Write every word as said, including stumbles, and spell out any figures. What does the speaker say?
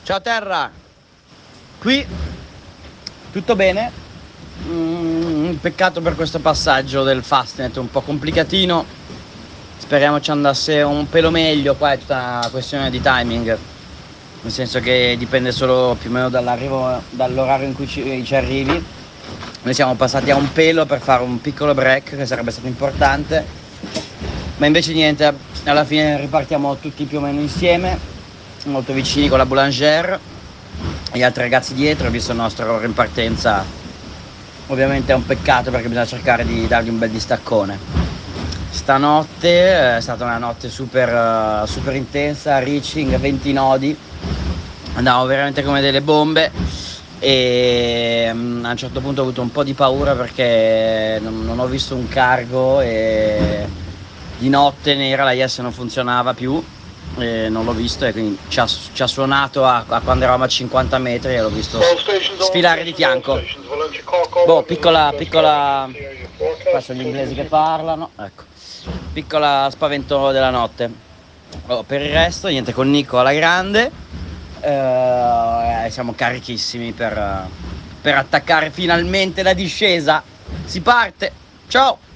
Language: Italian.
Ciao Terra, qui tutto bene. Mm, peccato per questo passaggio del Fastnet, un po' complicatino. Speriamo ci andasse un pelo meglio. Qua è tutta una questione di timing, nel senso che dipende solo più o meno dall'arrivo, dall'orario in cui ci, ci arrivi. Noi siamo passati a un pelo per fare un piccolo break che sarebbe stato importante, ma invece niente, alla fine ripartiamo tutti più o meno insieme, molto vicini con la Boulanger e gli altri ragazzi dietro, visto il nostro ora in partenza. Ovviamente è un peccato perché bisogna cercare di dargli un bel distaccone. Stanotte è stata una notte super, super intensa, reaching, venti nodi, andavamo veramente come delle bombe e um, a un certo punto ho avuto un po' di paura perché non, non ho visto un cargo e di notte nera la Yes non funzionava più e non l'ho visto e quindi ci ha, ci ha suonato a, a quando eravamo a cinquanta metri e l'ho visto sfilare di fianco. Boh, piccola, piccola, qua sono gli inglesi che parlano, ecco, piccola spavento della notte. Oh, per il resto niente, con Nico alla grande, eh, siamo carichissimi per, per attaccare finalmente la discesa. Si parte, ciao!